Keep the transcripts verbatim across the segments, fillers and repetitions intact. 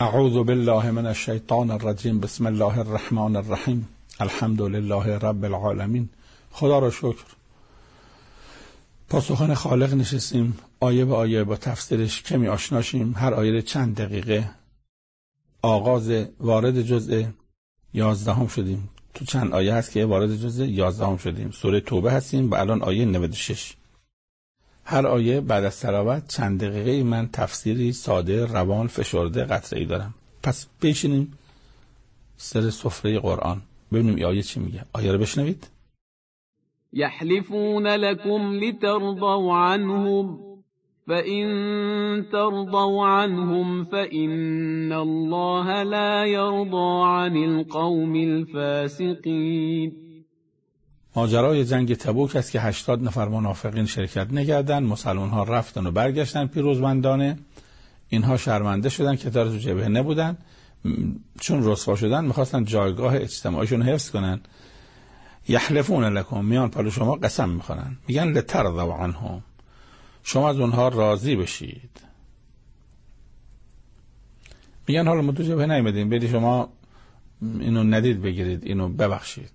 اعوذ بالله من الشیطان الرجیم. بسم الله الرحمن الرحیم. الحمد لله رب العالمین. خدا را شکر. پاسخان خالق نشستیم، آیه به آیه با تفسیرش کمی آشنا شیم. هر آیه چند دقیقه آغاز وارد جزء یازدهم شدیم. تو چند آیه هست که وارد جزء یازدهم شدیم. سوره توبه هستیم و الان آیه نود و شش. هر آیه بعد از تلاوت چند دقیقه من تفسیری ساده، روان، فشرده، قطعه‌ای دارم. پس بشینیم سر سفره قرآن ببینیم این آیه چی میگه. آیه رو بشنوید. یحلفون لكم لترضوا عنهم فإن ترضوا عنهم فإن الله لا يرضى عن القوم الفاسقين. ماجرای جنگ تبوک است که هشتاد نفر منافقین شرکت نکردند. مسلمان ها رفتن و برگشتن پیروزمندانه. اینها شرمنده شدن که در تو جبهه نبودن، چون رسوا شدن میخواستن جایگاه اجتماعیشون حفظ کنن. یحلفون لکم، میان پلو شما قسم میخورن، میگن لترضوا عنهم، شما از اونها راضی بشید. میگن حالا ما تو جبهه نیومدیم، برید شما اینو ندید بگیرید، اینو ببخشید.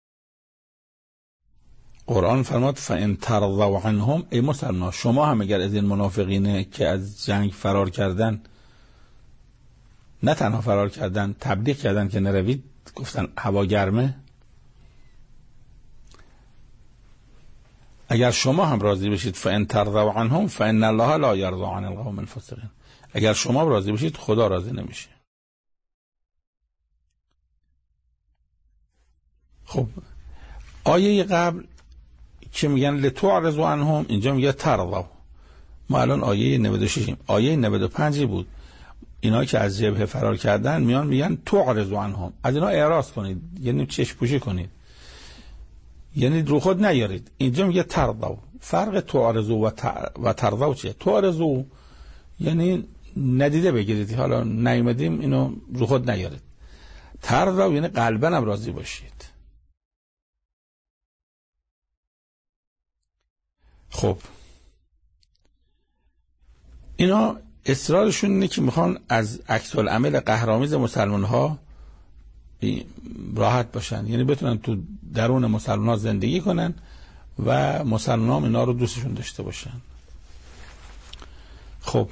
قرآن فرماد فإن ترضوا عنهم، ای مسلمان شما هم اگر از این منافقینه که از جنگ فرار کردن، نه تنها فرار کردن، تبلیغ کردن که نروید، گفتن هوا گرمه، اگر شما هم راضی بشید فإن ترضوا عنهم فإن الله لا يرضى عن القوم الفاسقين، اگر شما راضی بشید خدا راضی نمیشه. خب آیه قبل که میگن لتعرضوا عنهم، اینجا میگه ترضوا. ما الان آیه نود و شش، آیه نود و پنج بود. اینا که از جبهه فرار کردن میان میگن تعرضوا عنهم، از اینا اعراض کنید، یعنی چشم پوشی کنید، یعنی رو خود نیارید. اینجا میگه ترضوا. فرق تعرضوا و ترضوا چیه؟ تعرضوا یعنی ندیده بگیرید، حالا نیومدیم اینو رو خود نیارید. ترضوا یعنی قلباً هم راضی باشید. خب اینا اصرارشون اینه که میخوان از عکس العمل قهرآمیز مسلمان ها راحت باشن، یعنی بتونن تو درون مسلمان ها زندگی کنن و مسلمان ها اینا رو دوستشون داشته باشن. خب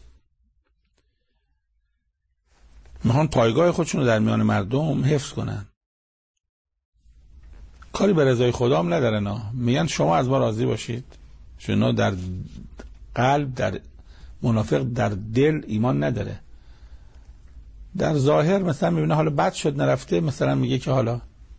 میخوان پایگاه خودشون رو در میان مردم حفظ کنن. کاری به رضای خدا هم ندارن ها. میگن شما از ما راضی باشید، چون اینا در قلب، در منافق در دل ایمان نداره. در ظاهر مثلا میبینه حالا بد شد نرفته، مثلا میگه که حالا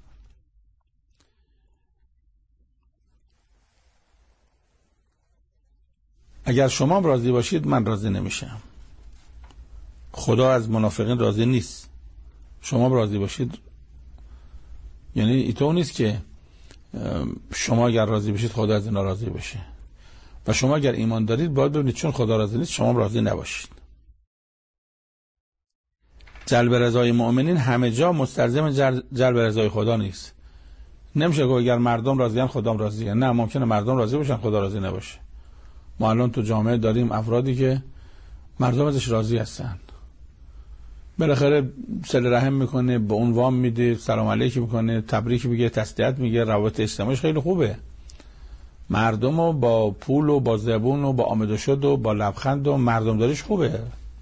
اگر شما راضی باشید من راضی نمیشم. خدا از منافقین راضی نیست. شما راضی باشید یعنی ایتو نیست که شما اگر راضی بشید خدا از اینا راضی بشه، و شما اگر ایمان دارید باید ببینید چون خدا راضی نیست شما راضی نباشید. جلب رضای مؤمنین همه جا مستلزم جلب رضای خدا نیست. نمیشه که اگر مردم راضیان خدا راضیه. نه، ممکنه مردم راضی باشن خدا راضی نباشه. ما الان تو جامعه داریم افرادی که مردم ازش راضی هستن، بالاخره صله رحم میکنه، به اون وام میده، سلام علیک میکنه، تبریک میگه، تسلیت میگه، روابط اجتماعیش خیلی خوبه. مردمو با پول و با زبون و با آمد و شد و با لبخند و مردم داریش خوبه،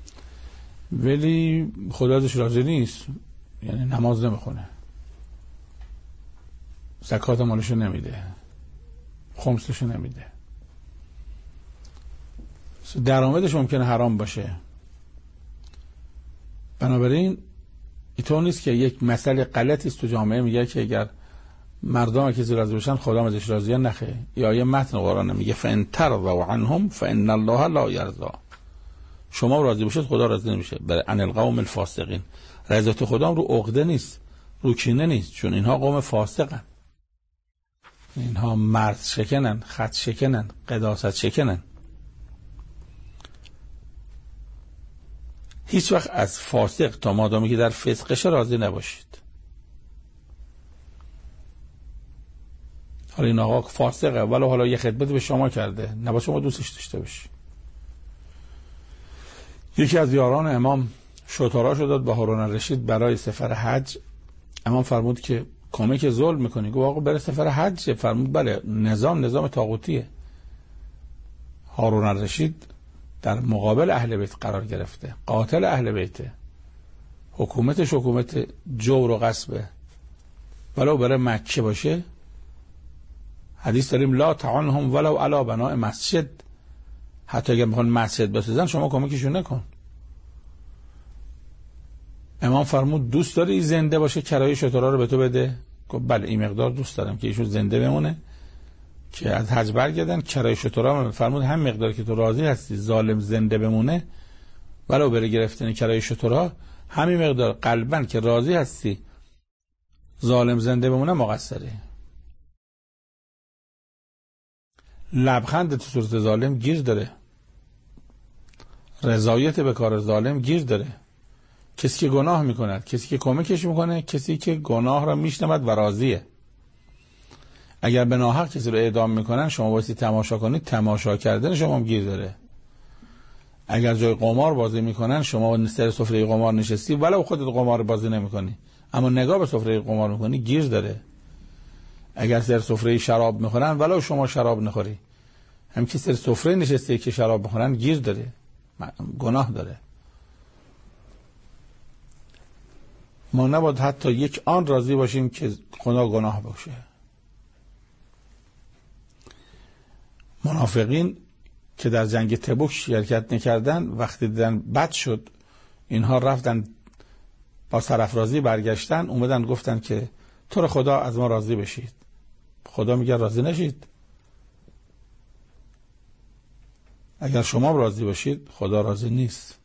ولی خدا ازش راضی نیست. یعنی نماز نمیخونه، زکات مالشو نمیده، خمسشو نمیده، درآمدش ممکنه حرام باشه. بنابراین اینطور نیست که یک مسئله غلطی است تو جامعه میگه که اگر مردم که راضی باشن خدا ازش راضیه. نخه. یا آیه متن قرآن میگه فإن ترضوا عنهم فإن الله لا يرضى، شما راضی باشید خدا راضی نمیشه. برای عن القوم الفاسقین، رضایت خدا هم رو عقده نیست، رو کینه نیست، چون اینها قوم فاسقن، اینها مرد شکنن، خط شکنن، قداست شکنن. هیچ وقت از فاسق تا مادامی که در فسقش راضی نباشید. حالا این آقا فاسقه ولو حالا یه خدمت به شما کرده، نباید شما دوستش داشته باشی. یکی از یاران امام شتراشو داد به هارون الرشید برای سفر حج. اما فرمود که کمک ظلم میکنی. گفت آقا بره سفر حج. فرمود بله، نظام نظام طاغوتیه. هارون الرشید در مقابل اهل بیت قرار گرفته، قاتل اهل بیته، حکومتش حکومت جور و غصبه. ولو برای مکه باشه، حدیث داریم لا تعنهم ولو علی بناء مسجد، حتی اگر میخوان مسجد بسازن شما کمکشون نکن. امام فرمود دوست داری زنده باشه کرایه شترها رو به تو بده؟ گفت بله این مقدار دوست دارم که ایشون زنده بمونه که از حج برگردن کرایه شترها. فرمود هم مقدار که تو راضی هستی ظالم زنده بمونه ولو بره گرفتن کرایه شترها، همین مقدار قلباً که راضی هستی ظالم زنده بمونه مقصری. لبخند تو صورت ظالم گیر داره، رضایت به کار ظالم گیر داره. کسی که گناه میکند، کسی که کمکش میکنه، کسی که گناه را میشنود و راضیه. اگر به ناحق کسی رو اعدام میکنن شما بایستی تماشا کنید، تماشا کردن شما هم گیر داره. اگر جای قمار بازی میکنن شما سر سفره قمار نشستی ولو خودت قمار بازی نمیکنی اما نگاه به سفره قمار میکنی، گیر داره. اگر سر سفره شراب میخورن ولو شما شراب نخوری، هم که سر سفره نشسته که شراب میخورن گیر داره، گناه داره. ما نباید حتی یک آن راضی باشیم که خدا گناه باشه. منافقین که در جنگ تبوک شرکت نکردن وقتی دیدن بد شد، اینها رفتن با سرافرازی برگشتن، اومدن گفتن که تو رو خدا از ما راضی بشید. خدا میگه راضی نشید. اگر شما راضی باشید خدا راضی نیست.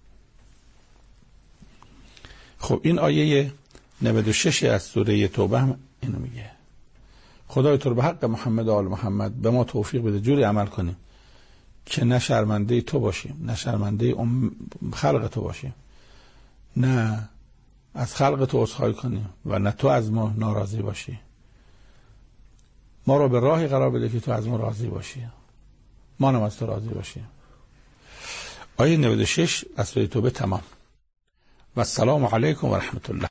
خب این آیه نود و شش از سوره توبه هم اینو میگه. خدای تو رو به حق محمد و آل محمد به ما توفیق بده جوری عمل کنیم که نه شرمنده تو باشیم، نه شرمنده خلق تو باشیم، نه از خلق تو عذرخواهی کنیم و نه تو از ما ناراضی باشی. ما رو به راهی قرار بده که تو از ما راضی باشی، ما هم از تو راضی باشیم. آیه نود و شش از سوره توبه تمام. و السلام علیکم و رحمت الله.